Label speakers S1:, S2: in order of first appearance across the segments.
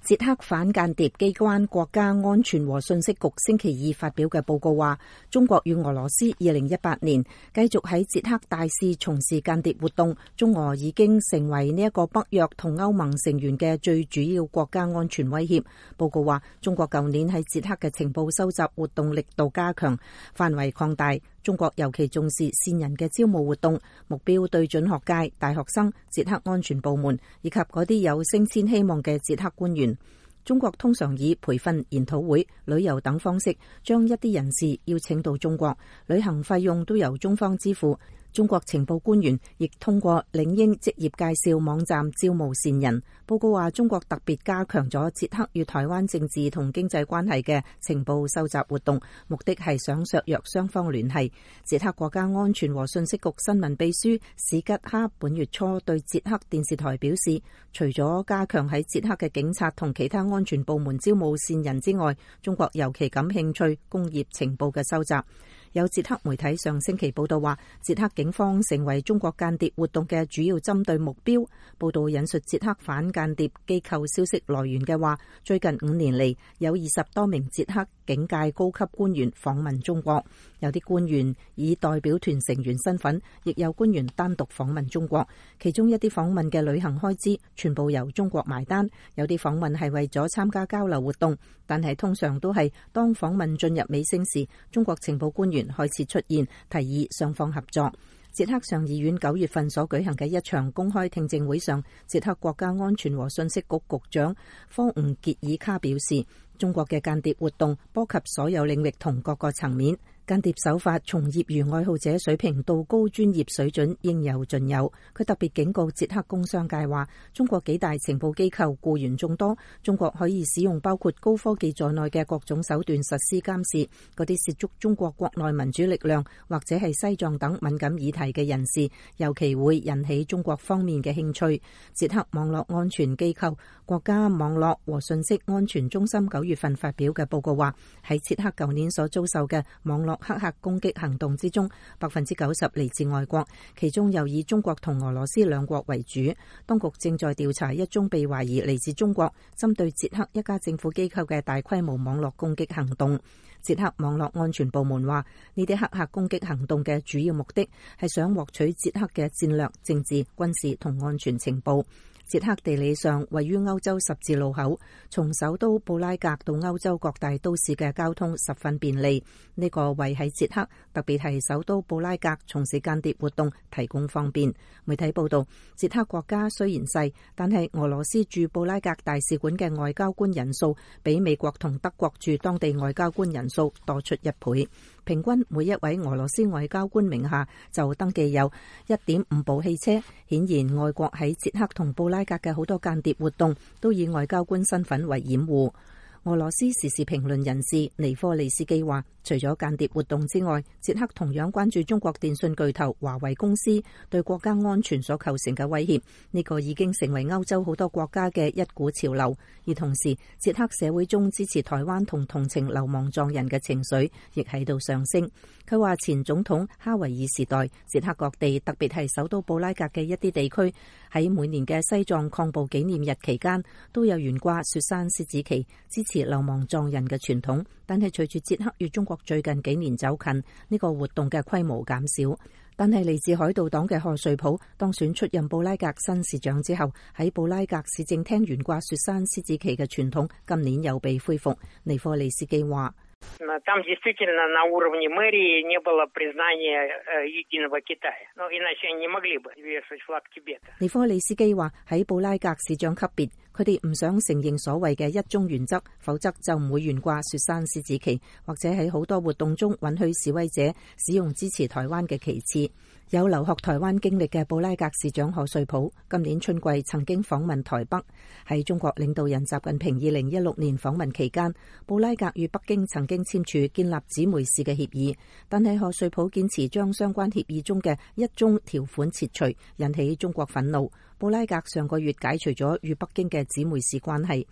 S1: 捷克反間諜機關國家安全和信息局星期二發表嘅報告話，中國與俄羅斯2018年繼續喺捷克大肆從事間諜活動，中俄已經成為呢一個北約同歐盟成員嘅最主要國家安全威脅。報告話，中國舊年喺捷克嘅情報收集活動力度加強，範圍擴大。中國尤其重視線人嘅招募活動，目標對準學界、大學生、捷克安全部門以及嗰啲有升遷希望嘅捷克官員。中國通常以培訓、研討會、旅遊等方式將一啲人士邀請到中國，旅行費用都由中方支付。中國情報官員亦通過領英職業介紹網站招募線人。報告話，中國特別加強咗捷克與台灣政治同經濟關係嘅情報收集活動，目的係想削弱雙方聯繫。捷克國家安全和信息局新聞秘書史吉克本月初對捷克電視台表示，除咗加強喺捷克嘅警察同其他安全部門招募線人之外，中國尤其感興趣工業情報嘅收集。有捷克媒體上星期報道話，捷克警方成為中國間諜活動嘅主要針對目標。報道引述捷克反間諜機構消息來源嘅話，最近5年嚟有20多名捷克警界高級官員訪問中國，有啲官員以代表團成員身份，亦有官員單獨訪問中國。其中一啲訪問嘅旅行開支全部由中國埋單，有啲訪問係為咗參加交流活動，但係通常都係當訪問進入尾聲時，中國情報官員開始出現，提議雙方合作。捷克上議院9月份所舉行嘅一場公開聽證會上，捷克國家安全和信息局局長科吳傑爾卡表示，中國嘅間諜活動波及所有領域同各個層面。間諜手法從業餘愛好者水平到高專業水準應有盡有。佢特別警告捷克工商界話，中國幾大情報機構僱員眾多，中國可以使用包括高科技在內嘅各種手段實施監視。嗰啲涉足中國國內民主力量或者係西藏等敏感議題嘅人士，尤其會引起中國方面嘅興趣。捷克網絡安全機構國家網絡和信息安全中心9月份發表嘅報告話，喺捷克舊年所遭受嘅網絡黑客攻擊行動之中，90%嚟自外國，其中又以中國同俄羅斯兩國為主。當局正在調查一宗被懷疑嚟自中國，針對捷克一家政府機構嘅大規模網絡攻擊行動。捷克網絡安全部門話，呢啲黑客攻擊行動嘅主要目的係想獲取捷克嘅戰略、政治、軍事同安全情報。捷克地理上位於歐洲十字路口，從首都布拉格到歐洲各大都市嘅交通十分便利。呢個為喺捷克，特別係首都布拉格從事間諜活動提供方便。媒體報道，捷克國家雖然細，但係俄羅斯駐布拉格大使館嘅外交官人數比美國同德國駐當地外交官人數多出1倍。平均每一位俄羅斯外交官名下就登記有 1.5 部汽車。顯然外國喺捷克同布拉格嘅好多間諜活動都以外交官身份為掩護。俄羅斯時事評論人士尼科利斯基話，除咗間諜活動之外，捷克同樣關注中國電信巨頭華為公司對國家安全所構成嘅威脅。呢個已經成為歐洲好多國家嘅一股潮流。而同時，捷克社會中支持台灣同同情流亡藏人嘅情緒亦喺度上升。佢話，前總統哈維爾時代，捷克各地特別係首都布拉格嘅一啲地區喺每年嘅西藏抗暴紀念日期間都有懸掛雪山獅子旗，支持流亡藏人嘅傳統。但係隨住捷克與中國最近幾年走近，呢個活動嘅規模減少。但係嚟自海盜黨嘅賀瑞普當選出任布拉格新市長之後，喺布拉格市政廳懸掛雪山獅子旗嘅傳統今年又被恢復。尼科利斯基話，
S2: там действительно на уровне мэрии не было признания единого Китая. Но иначе они не могли бы вешать флаг Тибета.
S1: 尼科利斯基話，喺布拉格市長級別，佢哋唔想承認所謂嘅一中原則，否則就唔會懸掛雪山獅子旗，或者喺好多活動中允許示威者使用支持台灣嘅旗幟。有留學台灣經歷嘅布拉格市長賀瑞普今年春季曾經訪問台北。喺中國領導人習近平2016年訪問期間，布拉格與北京曾經簽署建立姊妹市嘅協議，但係賀瑞普堅持將相關協議中嘅一中條款撤除，引起中國憤怒。布拉格上個月解除咗與北京嘅姊妹市關係。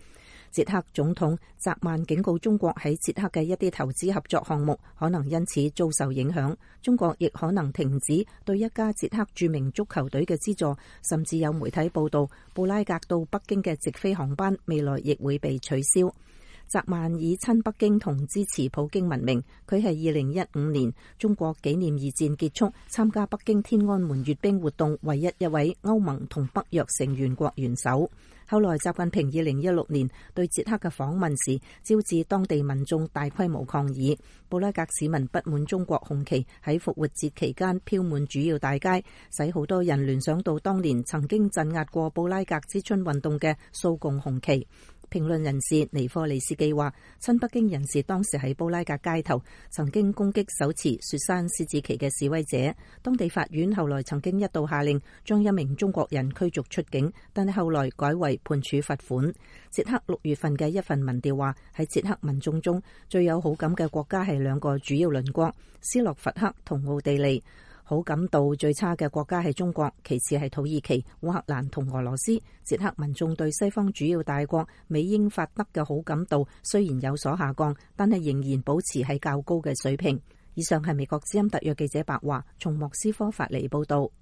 S1: 捷克總統澤曼警告中國喺捷克嘅一啲投資合作項目可能因此遭受影響，中國亦可能停止對一家捷克著名足球隊嘅資助，甚至有媒體報道布拉格到北京嘅直飛航班未來亦會被取消。澤曼以親北京同支持普京聞名，佢係2015年中國紀念二戰結束參加北京天安門閱兵活動唯一一位歐盟同北約成員國元首。後來習近平2016年對捷克嘅訪問時，招致當地民眾大規模抗議。布拉格市民不滿中國紅旗喺復活節期間飄滿主要大街，使好多人聯想到當年曾經鎮壓過布拉格之春運動嘅蘇共紅旗。評論人士尼科利斯基話，親北京人士當時喺布拉格街頭曾經攻擊手持雪山獅子旗嘅示威者。當地法院後來曾經一度下令將一名中國人驅逐出境，但係後來改為判處罰款。捷克6月份嘅一份民調話，喺捷克民眾中最有好感嘅國家係2個主要鄰國斯洛伐克同奧地利。好感度最差嘅國家係中國，其次係土耳其、烏克蘭同俄羅斯。捷克民眾對西方主要大國美英法德嘅好感度雖然有所下降，但係仍然保持喺較高嘅水平。以上係美國之音特約記者白華從莫斯科發嚟報道。